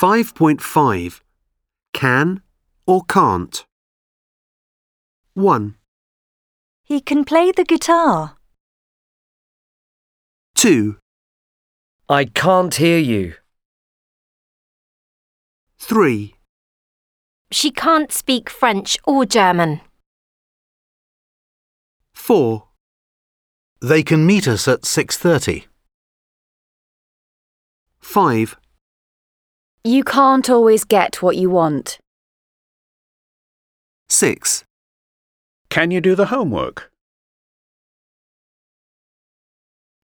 5.5. Can or can't? 1, He can play the guitar. 2, I can't hear you. 3, She can't speak French or German. 4, They can meet us at 6:30. 5, You can't always get what you want. 6. Can you do the homework?